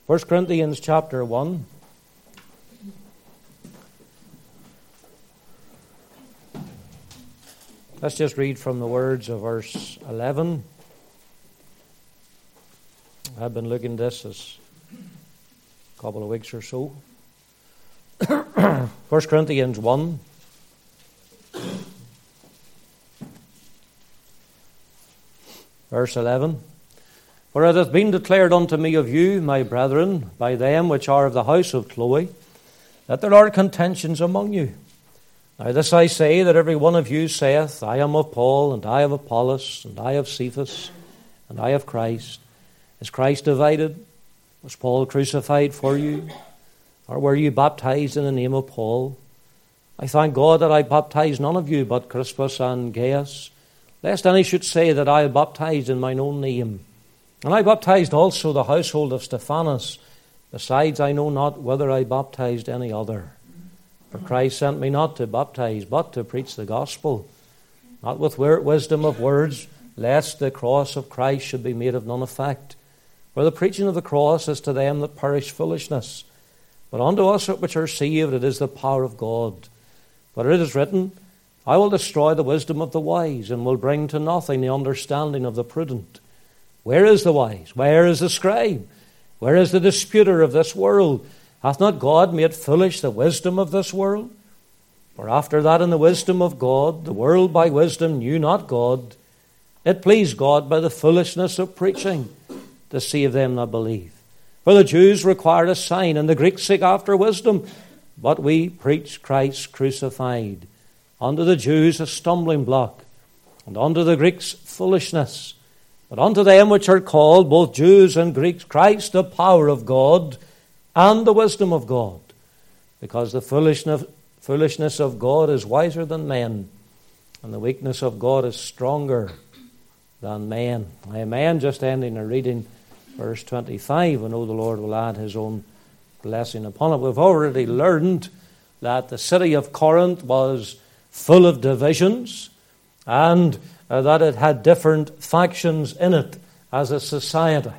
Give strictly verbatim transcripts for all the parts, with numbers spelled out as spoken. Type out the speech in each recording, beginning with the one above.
First Corinthians chapter one. Let's just read from the words of verse eleven. I've been looking at this this a couple of weeks or so. First Corinthians one. Verse eleven. For it hath been declared unto me of you, my brethren, by them which are of the house of Chloe, that there are contentions among you. Now this I say, that every one of you saith, I am of Paul, and I of Apollos, and I of Cephas, and I of Christ. Is Christ divided? Was Paul crucified for you? Or were you baptized in the name of Paul? I thank God that I baptized none of you but Crispus and Gaius, lest any should say that I baptized in mine own name. And I baptized also the household of Stephanas. Besides, I know not whether I baptized any other. For Christ sent me not to baptize, but to preach the gospel, not with wisdom of words, lest the cross of Christ should be made of none effect. For the preaching of the cross is to them that perish foolishness, but unto us which are saved it is the power of God. For it is written, I will destroy the wisdom of the wise, and will bring to nothing the understanding of the prudent. Where is the wise? Where is the scribe? Where is the disputer of this world? Hath not God made foolish the wisdom of this world? For after that in the wisdom of God, the world by wisdom knew not God. It pleased God by the foolishness of preaching to save them that believe. For the Jews required a sign, and the Greeks seek after wisdom. But we preach Christ crucified. Unto the Jews a stumbling block, and unto the Greeks foolishness. But unto them which are called, both Jews and Greeks, Christ the power of God and the wisdom of God. Because the foolishness, foolishness of God is wiser than men, and the weakness of God is stronger than men. Amen. Just ending the reading, verse twenty-five. I know the Lord will add his own blessing upon it. We've already learned that the city of Corinth was full of divisions, and uh, that it had different factions in it as a society.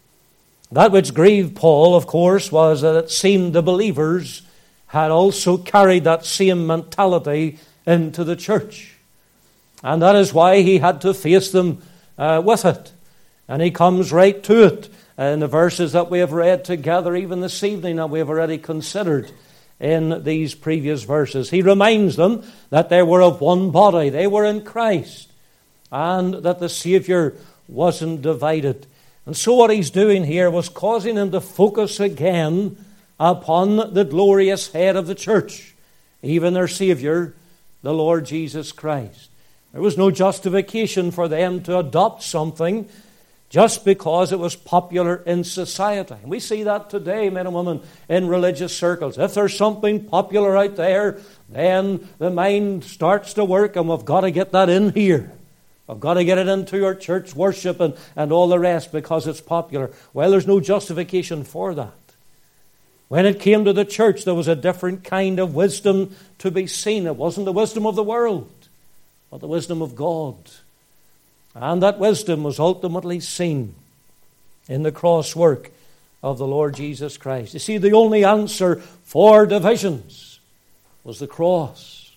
That which grieved Paul, of course, was that it seemed the believers had also carried that same mentality into the church. And that is why he had to face them uh, with it. And he comes right to it in the verses that we have read together, even this evening, that we have already considered in these previous verses. He reminds them that they were of one body. They were in Christ. And that the Savior wasn't divided. And so what he's doing here was causing them to focus again upon the glorious head of the church, even their Savior, the Lord Jesus Christ. There was no justification for them to adopt something just because it was popular in society. And we see that today, men and women, in religious circles. If there's something popular out there, then the mind starts to work, and we've got to get that in here. We've got to get it into our church worship and, and all the rest because it's popular. Well, there's no justification for that. When it came to the church, there was a different kind of wisdom to be seen. It wasn't the wisdom of the world, but the wisdom of God. And that wisdom was ultimately seen in the cross work of the Lord Jesus Christ. You see, the only answer for divisions was the cross.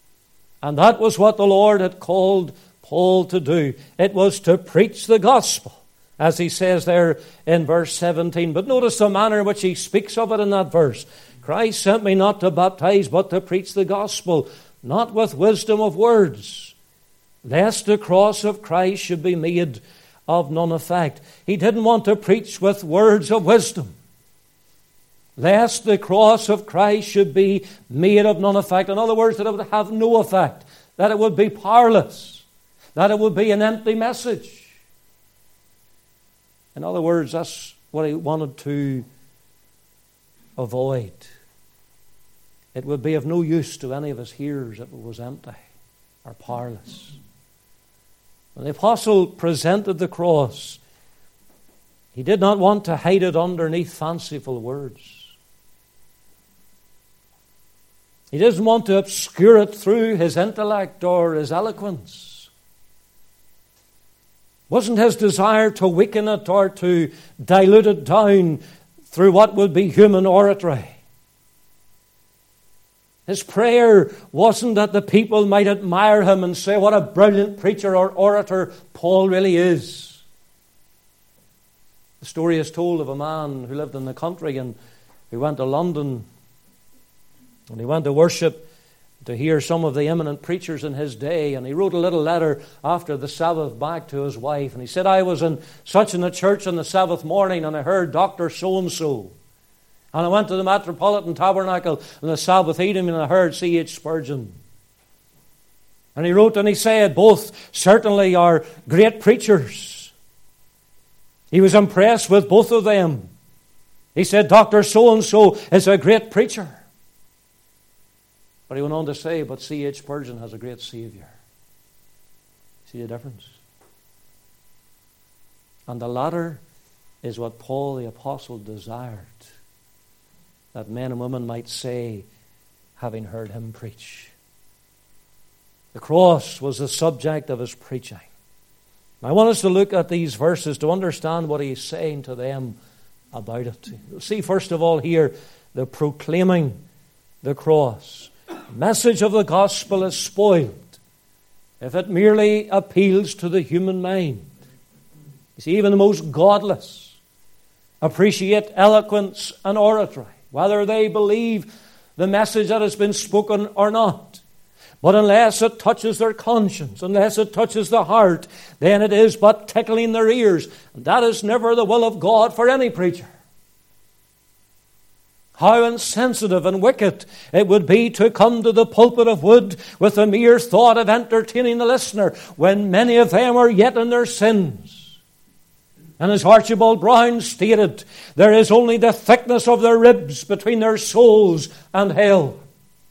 And that was what the Lord had called Paul to do. It was to preach the gospel, as he says there in verse seventeen. But notice the manner in which he speaks of it in that verse. Christ sent me not to baptize, but to preach the gospel, not with wisdom of words, lest the cross of Christ should be made of none effect. He didn't want to preach with words of wisdom, lest the cross of Christ should be made of none effect. In other words, that it would have no effect, that it would be powerless, that it would be an empty message. In other words, that's what he wanted to avoid. It would be of no use to any of his hearers if it was empty or powerless. When the apostle presented the cross, he did not want to hide it underneath fanciful words. He doesn't want to obscure it through his intellect or his eloquence. It wasn't his desire to weaken it or to dilute it down through what would be human oratory. His prayer wasn't that the people might admire him and say what a brilliant preacher or orator Paul really is. The story is told of a man who lived in the country and who went to London, and he went to worship to hear some of the eminent preachers in his day, and he wrote a little letter after the Sabbath back to his wife, and he said, I was in such in a church on the Sabbath morning, and I heard Doctor So-and-so, and I went to the Metropolitan Tabernacle on the Sabbath evening, and I heard C H Spurgeon. And he wrote and he said, both certainly are great preachers. He was impressed with both of them. He said, Doctor So-and-so is a great preacher. But he went on to say, but C H Spurgeon has a great Savior. See the difference? And the latter is what Paul the Apostle desired, that men and women might say, having heard him preach. The cross was the subject of his preaching. I want us to look at these verses to understand what he's saying to them about it. See, first of all, here, the proclaiming the cross. The message of the gospel is spoiled if it merely appeals to the human mind. You see, even the most godless appreciate eloquence and oratory, whether they believe the message that has been spoken or not. But unless it touches their conscience, unless it touches the heart, then it is but tickling their ears. And that is never the will of God for any preacher. How insensitive and wicked it would be to come to the pulpit of wood with the mere thought of entertaining the listener when many of them are yet in their sins. And as Archibald Brown stated, there is only the thickness of their ribs between their souls and hell.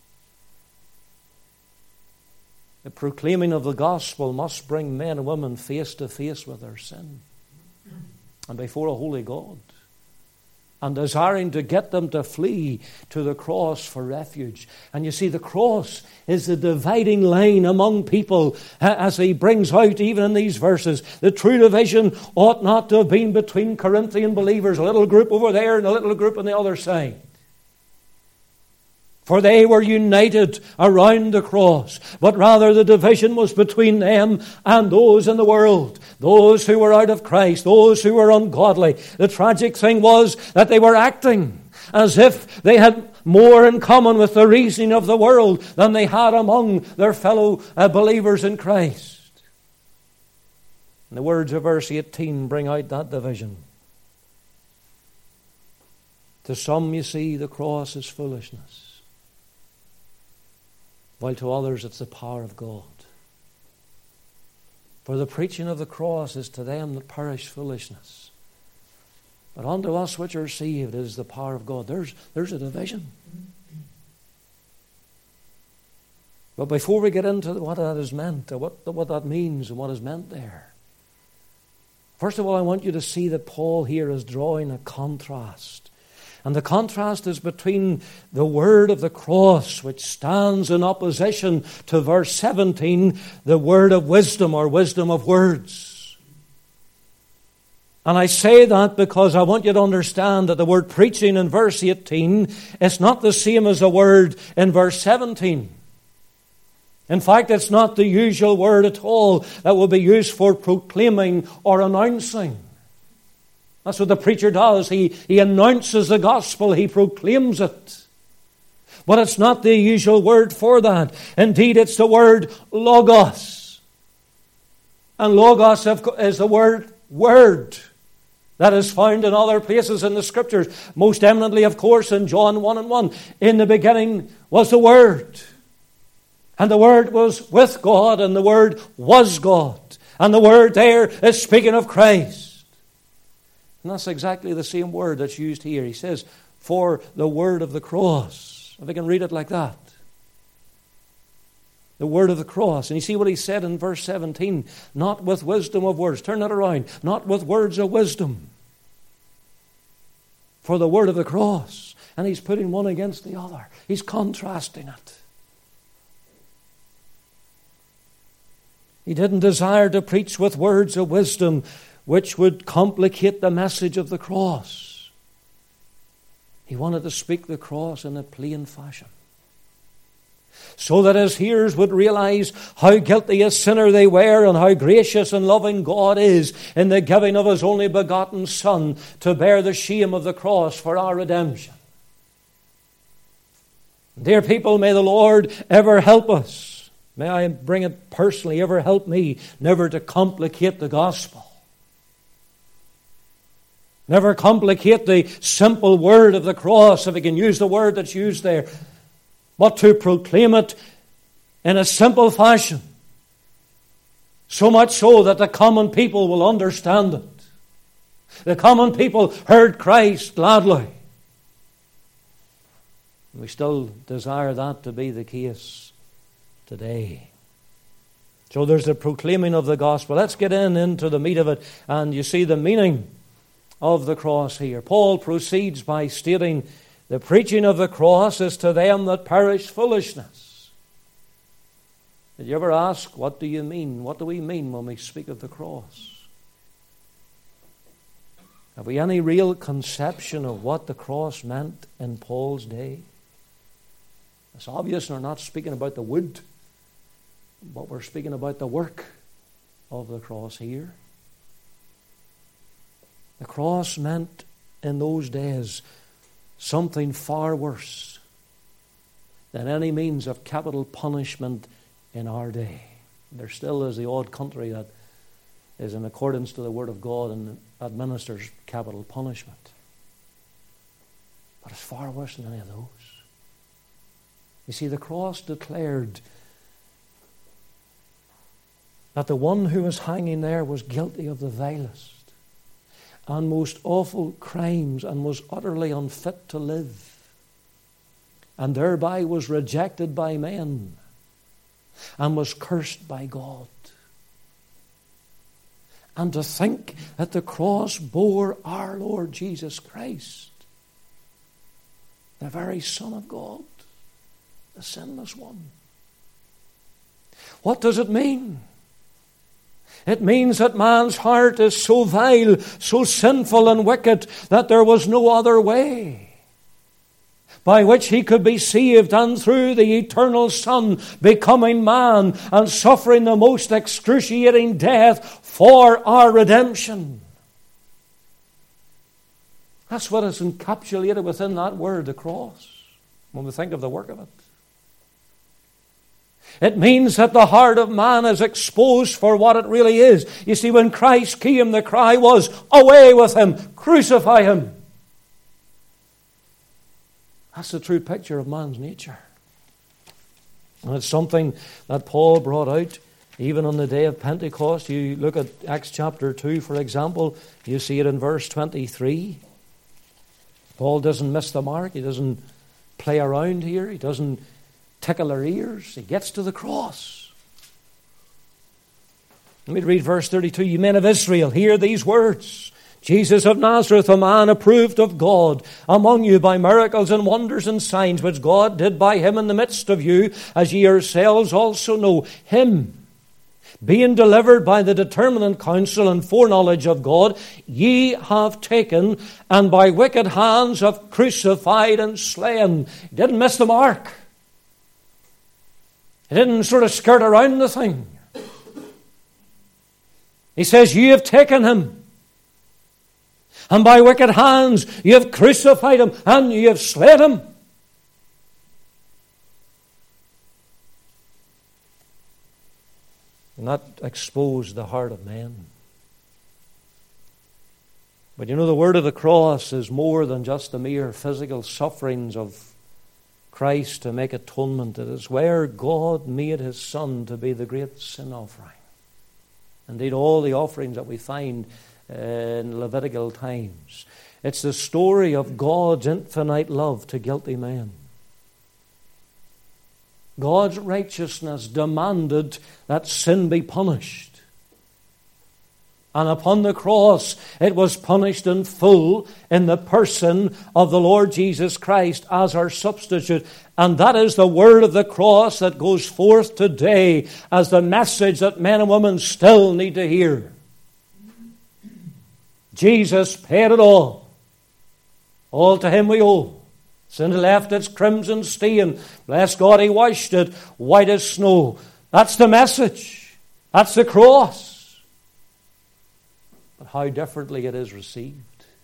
The proclaiming of the gospel must bring men and women face to face with their sin and before a holy God, and desiring to get them to flee to the cross for refuge. And you see, the cross is the dividing line among people, as he brings out even in these verses. The true division ought not to have been between Corinthian believers, a little group over there and a little group on the other side. For they were united around the cross. But rather the division was between them and those in the world. Those who were out of Christ. Those who were ungodly. The tragic thing was that they were acting as if they had more in common with the reasoning of the world than they had among their fellow uh, believers in Christ. And the words of verse eighteen bring out that division. To some, you see, the cross is foolishness, while to others it's the power of God. For the preaching of the cross is to them that perish foolishness, but unto us which are saved is the power of God. There's, there's a division. But before we get into what that is meant, or what, what that means and what is meant there, first of all, I want you to see that Paul here is drawing a contrast. And the contrast is between the word of the cross, which stands in opposition to verse seventeen, the word of wisdom or wisdom of words. And I say that because I want you to understand that the word preaching in verse eighteen is not the same as the word in verse seventeen. In fact, it's not the usual word at all that will be used for proclaiming or announcing. That's what the preacher does. He, he announces the gospel. He proclaims it. But it's not the usual word for that. Indeed, it's the word logos. And logos is the word word that is found in other places in the Scriptures. Most eminently, of course, in John one and one. In the beginning was the Word. And the Word was with God, and the Word was God. And the Word there is speaking of Christ. And that's exactly the same word that's used here. He says, for the word of the cross. If I can read it like that. The word of the cross. And you see what he said in verse seventeen. Not with wisdom of words. Turn that around. Not with words of wisdom. For the word of the cross. And he's putting one against the other. He's contrasting it. He didn't desire to preach with words of wisdom which would complicate the message of the cross. He wanted to speak the cross in a plain fashion, so that his hearers would realize how guilty a sinner they were and how gracious and loving God is in the giving of his only begotten Son to bear the shame of the cross for our redemption. Dear people, may the Lord ever help us. May I bring it personally, ever help me never to complicate the gospel. Never complicate the simple word of the cross, if I can use the word that's used there, but to proclaim it in a simple fashion, so much so that the common people will understand it. The common people heard Christ gladly. We still desire that to be the case today. So there's the proclaiming of the gospel. Let's get in into the meat of it, and you see the meaning of the cross here. Paul proceeds by stating, the preaching of the cross is to them that perish foolishness. Did you ever ask, what do you mean? What do we mean when we speak of the cross? Have we any real conception of what the cross meant in Paul's day? It's obvious we're not speaking about the wood, but we're speaking about the work of the cross here. The cross meant in those days something far worse than any means of capital punishment in our day. There still is the odd country that is in accordance to the Word of God and administers capital punishment. But it's far worse than any of those. You see, the cross declared that the one who was hanging there was guilty of the vilest and most awful crimes and was utterly unfit to live, and thereby was rejected by men and was cursed by God. And to think that the cross bore our Lord Jesus Christ, the very Son of God, the sinless one. What does it mean? It means that man's heart is so vile, so sinful and wicked, that there was no other way by which he could be saved, and through the eternal Son becoming man and suffering the most excruciating death for our redemption. That's what is encapsulated within that word, the cross, when we think of the work of it. It means that the heart of man is exposed for what it really is. You see, when Christ came, the cry was, away with him, crucify him. That's the true picture of man's nature. And it's something that Paul brought out even on the day of Pentecost. You look at Acts chapter two, for example, you see it in verse twenty-three. Paul doesn't miss the mark. He doesn't play around here. He doesn't tickle our ears. He gets to the cross. Let me read verse thirty-two. You men of Israel, hear these words. Jesus of Nazareth, a man approved of God among you by miracles and wonders and signs which God did by him in the midst of you, as ye yourselves also know. Him, being delivered by the determinate counsel and foreknowledge of God, ye have taken, and by wicked hands have crucified and slain. He didn't miss the mark. He didn't sort of skirt around the thing. He says, you have taken him, and by wicked hands you have crucified him, and you have slain him. And that exposed the heart of man. But you know, the word of the cross is more than just the mere physical sufferings of Christ to make atonement. It is where God made his Son to be the great sin offering. Indeed, all the offerings that we find in Levitical times. It's the story of God's infinite love to guilty men. God's righteousness demanded that sin be punished. And upon the cross, it was punished in full in the person of the Lord Jesus Christ as our substitute. And that is the word of the cross that goes forth today as the message that men and women still need to hear. Jesus paid it all. All to him we owe. Sin left its crimson stain. Bless God, he washed it white as snow. That's the message. That's the cross. But how differently it is received.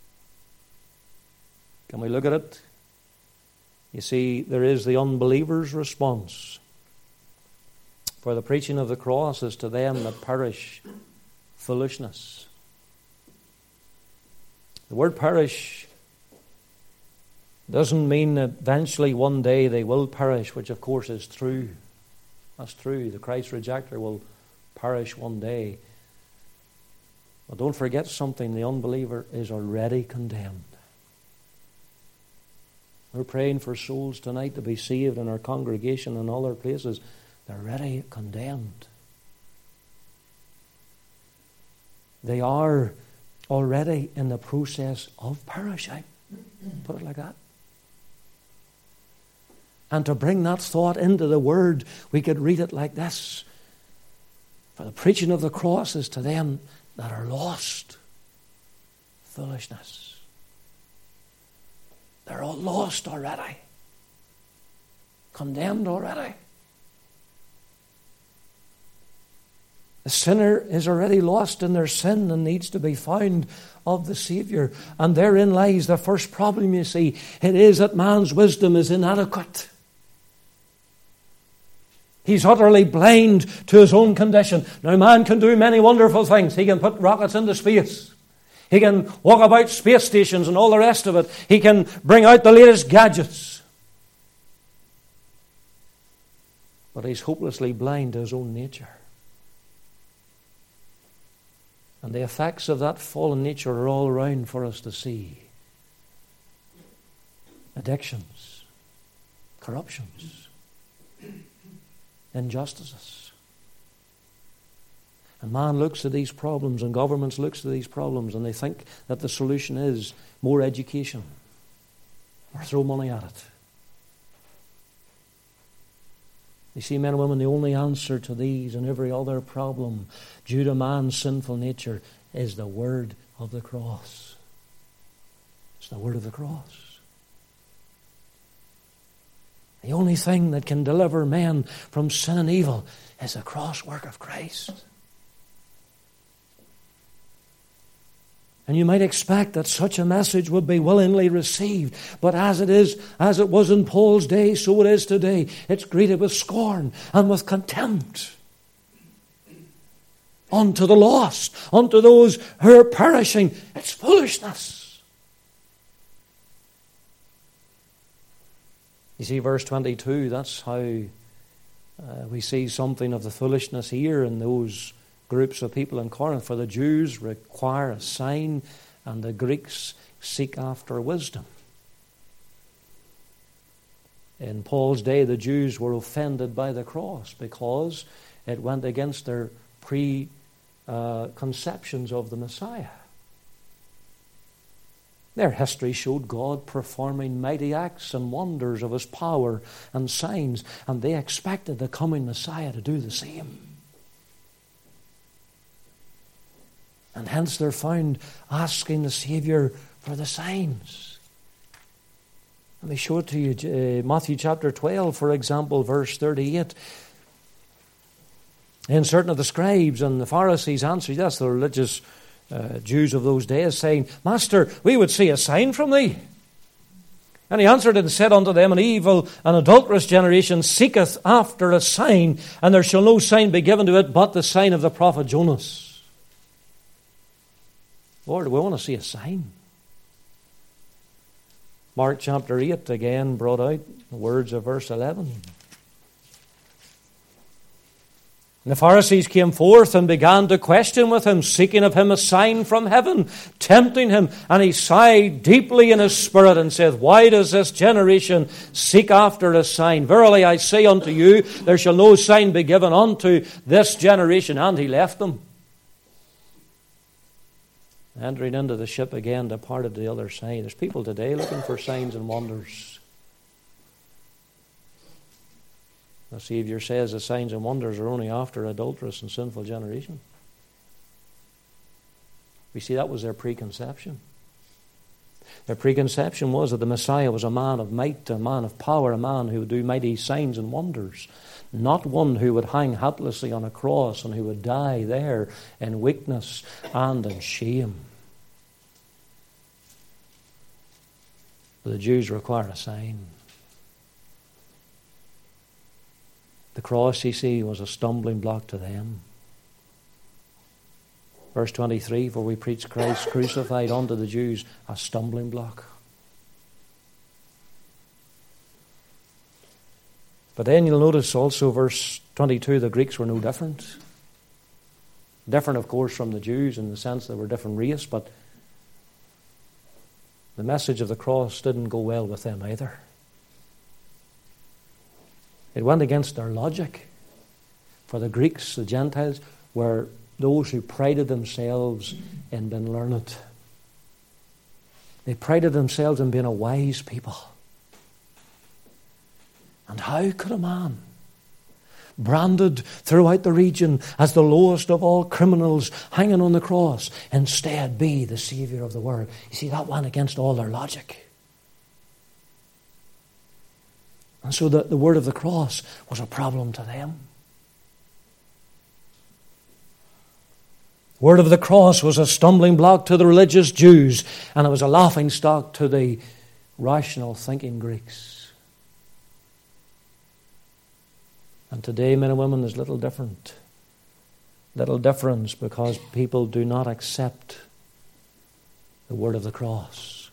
Can we look at it? You see, there is the unbeliever's response. For the preaching of the cross is to them that perish foolishness. The word perish doesn't mean that eventually one day they will perish, which of course is true. That's true. The Christ rejecter will perish one day. But don't forget something. The unbeliever is already condemned. We're praying for souls tonight to be saved in our congregation and other places. They're already condemned. They are already in the process of perishing. Put it like that. And to bring that thought into the Word, we could read it like this. For the preaching of the cross is to them that are lost. Foolishness. They're all lost already. Condemned already. The sinner is already lost in their sin and needs to be found of the Saviour. And therein lies the first problem, you see. It is that man's wisdom is inadequate. He's utterly blind to his own condition. Now, man can do many wonderful things. He can put rockets into space. He can walk about space stations and all the rest of it. He can bring out the latest gadgets. But he's hopelessly blind to his own nature. And the effects of that fallen nature are all around for us to see. Addictions, corruptions, injustices. And man looks at these problems, and governments looks at these problems, and they think that the solution is more education or throw money at it. You see, men and women, the only answer to these and every other problem due to man's sinful nature is the word of the cross. It's the word of the cross. The only thing that can deliver men from sin and evil is the cross work of Christ. And you might expect that such a message would be willingly received. But as it is, as it was in Paul's day, so it is today. It's greeted with scorn and with contempt. Unto the lost, unto those who are perishing, it's foolishness. You see, verse twenty-two, that's how uh, we see something of the foolishness here in those groups of people in Corinth. For the Jews require a sign, and the Greeks seek after wisdom. In Paul's day, the Jews were offended by the cross because it went against their preconceptions of the Messiah. Their history showed God performing mighty acts and wonders of His power and signs, and they expected the coming Messiah to do the same. And hence they're found asking the Saviour for the signs. Let me show it to you. Uh, Matthew chapter twelve, for example, verse thirty-eight. And certain of the scribes and the Pharisees answered, yes, the religious uh, Jews of those days, saying, Master, we would see a sign from thee. And he answered and said unto them, An evil and adulterous generation seeketh after a sign, and there shall no sign be given to it but the sign of the prophet Jonas. Lord, we want to see a sign. Mark chapter eight again brought out the words of verse eleven. And the Pharisees came forth and began to question with him, seeking of him a sign from heaven, tempting him. And he sighed deeply in his spirit and said, Why does this generation seek after a sign? Verily I say unto you, there shall no sign be given unto this generation. And he left them. Entering into the ship again, departed to the other side. There's people today looking for signs and wonders. The Saviour says the signs and wonders are only after adulterous and sinful generation. We see that was their preconception. Their preconception was that the Messiah was a man of might, a man of power, a man who would do mighty signs and wonders, not one who would hang helplessly on a cross and who would die there in weakness and in shame. But the Jews require a sign. The cross, you see, was a stumbling block to them. Verse twenty-three, for we preach Christ crucified unto the Jews, a stumbling block. But then you'll notice also verse twenty-two, the Greeks were no different. Different, of course, from the Jews in the sense they were a different race, but the message of the cross didn't go well with them either. It went against their logic. For the Greeks, the Gentiles, were those who prided themselves in being learned. They prided themselves in being a wise people. And how could a man, branded throughout the region as the lowest of all criminals hanging on the cross, instead be the Savior of the world? You see, that went against all their logic. And so the, the word of the cross was a problem to them. The word of the cross was a stumbling block to the religious Jews, and it was a laughing stock to the rational thinking Greeks. And today, men and women, there's little different. Little difference because people do not accept the word of the cross.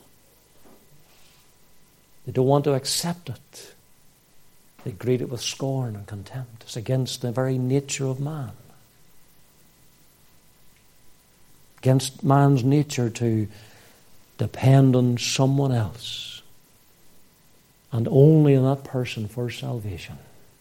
They don't want to accept it. They greet it with scorn and contempt. It's against the very nature of man. Against man's nature to depend on someone else and only on that person for salvation.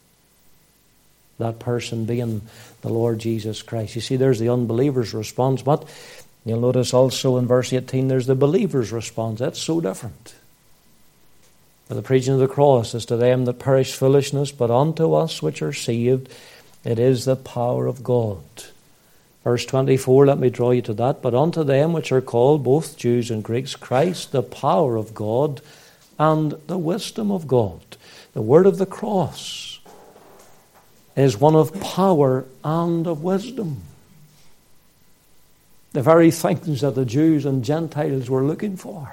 That person being the Lord Jesus Christ. You see, there's the unbeliever's response, but you'll notice also in verse eighteen there's the believer's response. That's so different. For the preaching of the cross is to them that perish foolishness, but unto us which are saved it is the power of God. Verse twenty-four, let me draw you to that. But unto them which are called, both Jews and Greeks, Christ, the power of God and the wisdom of God. The word of the cross is one of power and of wisdom. The very things that the Jews and Gentiles were looking for.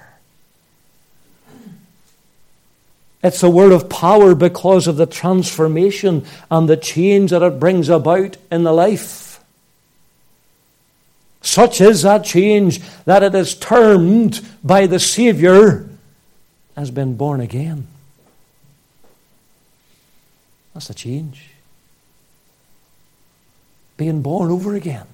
It's a word of power because of the transformation and the change that it brings about in the life. Such is that change that it is termed by the Savior as being born again. That's a change. Being born over again.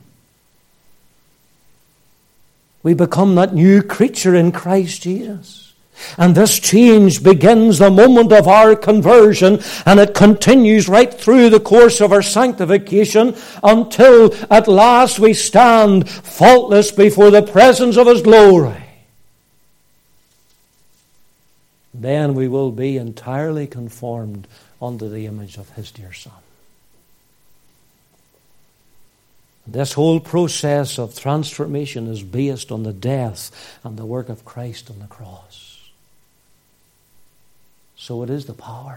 We become that new creature in Christ Jesus. And this change begins the moment of our conversion, and it continues right through the course of our sanctification until at last we stand faultless before the presence of His glory. Then we will be entirely conformed unto the image of His dear Son. This whole process of transformation is based on the death and the work of Christ on the cross. So it is the power.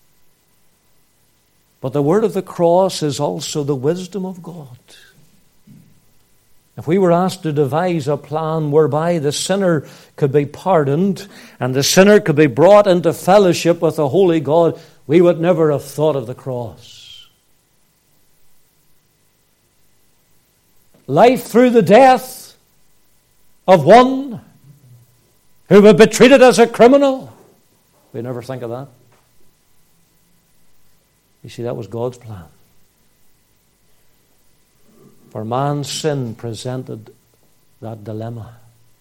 But the word of the cross is also the wisdom of God. If we were asked to devise a plan whereby the sinner could be pardoned and the sinner could be brought into fellowship with the holy God, we would never have thought of the cross. Life through the death of one who would be treated as a criminal. We never think of that. You see, that was God's plan. For man's sin presented that dilemma.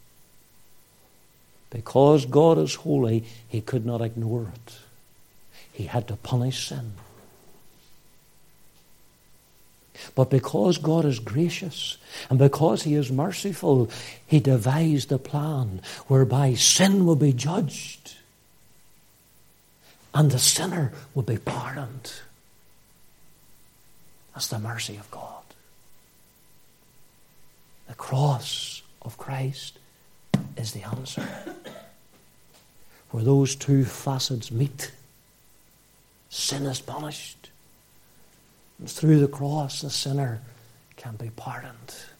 Because God is holy, He could not ignore it. He had to punish sin. But because God is gracious and because He is merciful, He devised a plan whereby sin will be judged and the sinner will be pardoned. That's the mercy of God. The cross of Christ is the answer. where those two facets meet. Sin is punished. And through the cross, the sinner can be pardoned.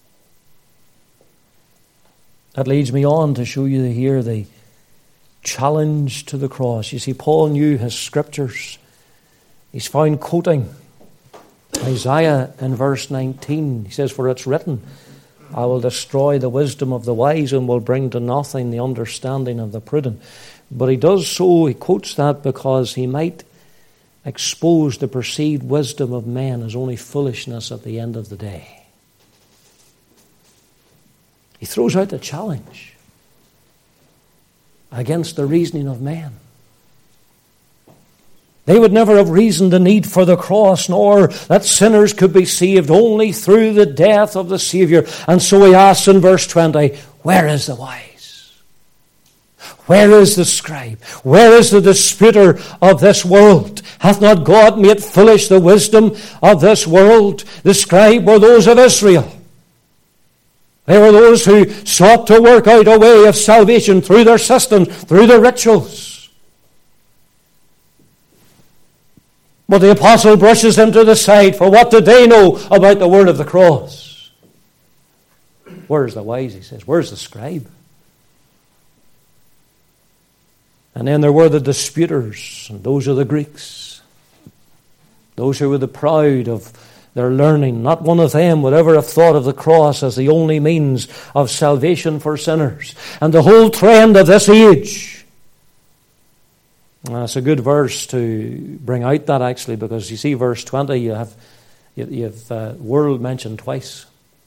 That leads me on to show you here the challenge to the cross. You see, Paul knew his scriptures. He's found quoting Isaiah in verse nineteen. He says, "For it's written, I will destroy the wisdom of the wise and will bring to nothing the understanding of the prudent." But he does so, he quotes that because he might expose the perceived wisdom of men as only foolishness at the end of the day. He throws out the challenge against the reasoning of men. They would never have reasoned the need for the cross, nor that sinners could be saved only through the death of the Saviour. And so he asks in verse twenty, where is the wise? Where is the scribe? Where is the disputer of this world? Hath not God made foolish the wisdom of this world? The scribe were those of Israel. They were those who sought to work out a way of salvation through their systems, through their rituals. But the apostle brushes them to the side, for what did they know about the word of the cross? Where's the wise, he says. Where's the scribe? And then there were the disputers, and those are the Greeks. Those who were the proud of their learning. Not one of them would ever have thought of the cross as the only means of salvation for sinners. And the whole trend of this age, and it's a good verse to bring out that actually, because you see verse twenty, you have you, you have uh, world mentioned twice.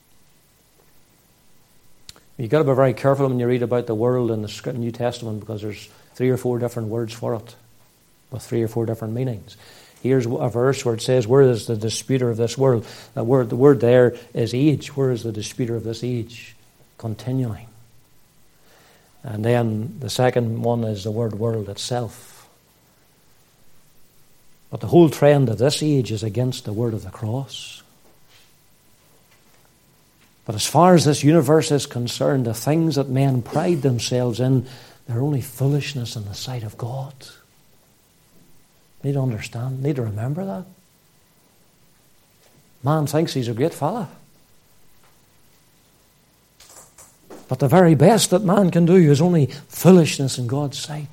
You've got to be very careful when you read about the world in the New Testament, because there's three or four different words for it with three or four different meanings. Here's a verse where it says, where is the disputer of this world? The word, the word there is age. Where is the disputer of this age? Continuing. And then the second one is the word world itself. But the whole trend of this age is against the word of the cross. But as far as this universe is concerned, the things that men pride themselves in, they're only foolishness in the sight of God. Need to understand, need to remember that. Man thinks he's a great fella. But the very best that man can do is only foolishness in God's sight.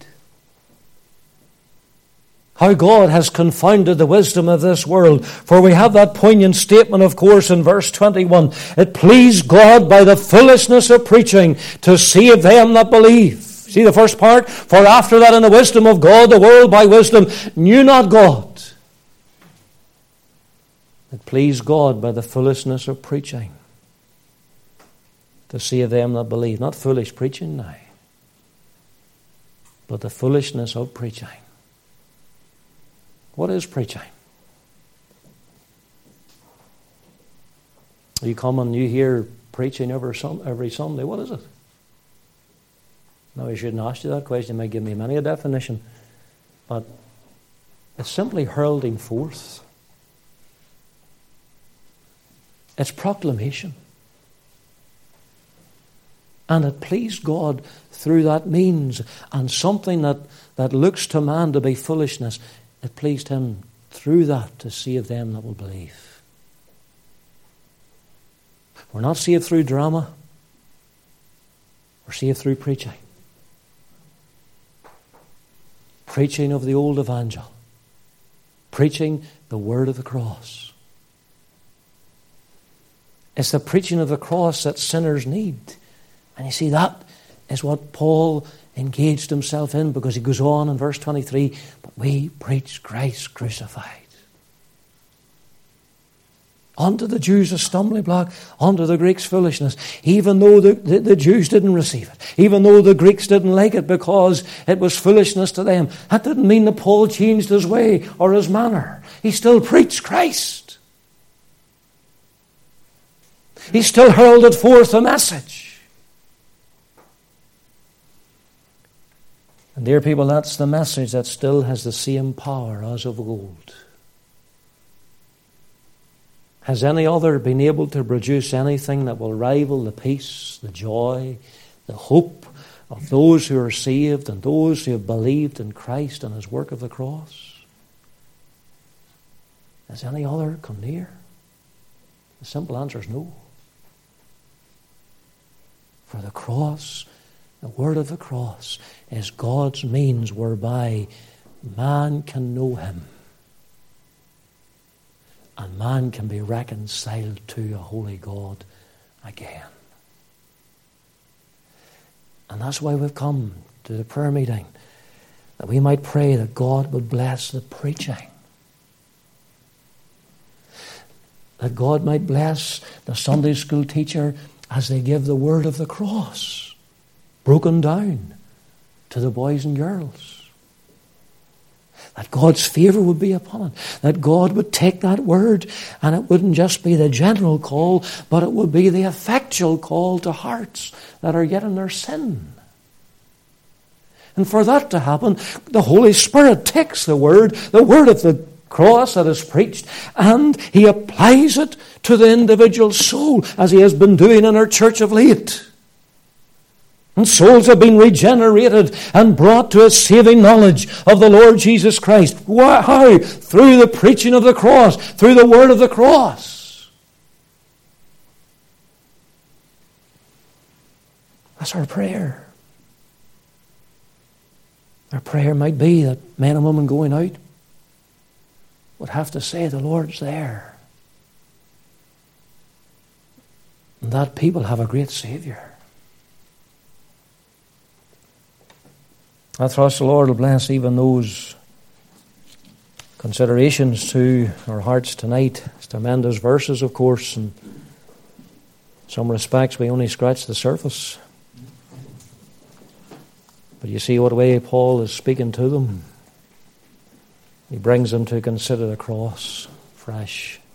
How God has confounded the wisdom of this world. For we have that poignant statement, of course, in verse twenty-one. It pleased God by the foolishness of preaching to save them that believe. See the first part? For after that in the wisdom of God, the world by wisdom knew not God. It pleased God by the foolishness of preaching to save them that believe. Not foolish preaching now, but the foolishness of preaching. What is preaching? You come and you hear preaching every Sunday. What is it? No, I shouldn't ask you that question. You might give me many a definition. But it's simply hurling forth. It's proclamation. And it pleased God through that means. And something that, that looks to man to be foolishness, it pleased him through that to save them that will believe. We're not saved through drama. We're saved through preaching. Preaching of the old evangel. Preaching the word of the cross. It's the preaching of the cross that sinners need. And you see, that is what Paul engaged himself in, because he goes on in verse twenty-three, but we preach Christ crucified. Unto the Jews a stumbling block, unto the Greeks foolishness. Even though the, the, the Jews didn't receive it, even though the Greeks didn't like it because it was foolishness to them, that didn't mean that Paul changed his way or his manner. He still preached Christ. He still heralded forth a message. And dear people, that's the message that still has the same power as of old. Has any other been able to produce anything that will rival the peace, the joy, the hope, of those who are saved and those who have believed in Christ and his work of the cross? Does any other come near? The simple answer is no. For the cross, the word of the cross, is God's means whereby man can know him and man can be reconciled to a holy God again. And that's why we've come to the prayer meeting, that we might pray that God would bless the preaching, that God might bless the Sunday school teacher as they give the word of the cross, broken down to the boys and girls. That God's favour would be upon it. That God would take that word and it wouldn't just be the general call, but it would be the effectual call to hearts that are yet in their sin. And for that to happen, the Holy Spirit takes the word, the word of the cross that is preached, and he applies it to the individual soul, as he has been doing in our church of late. And souls have been regenerated and brought to a saving knowledge of the Lord Jesus Christ. How? Through the preaching of the cross, through the word of the cross. That's our prayer. Our prayer might be that men and women going out would have to say, the Lord's there. And that people have a great Saviour. I trust the Lord will bless even those considerations to our hearts tonight. It's tremendous verses, of course, and in some respects we only scratch the surface. But you see what way Paul is speaking to them. He brings them to consider the cross fresh.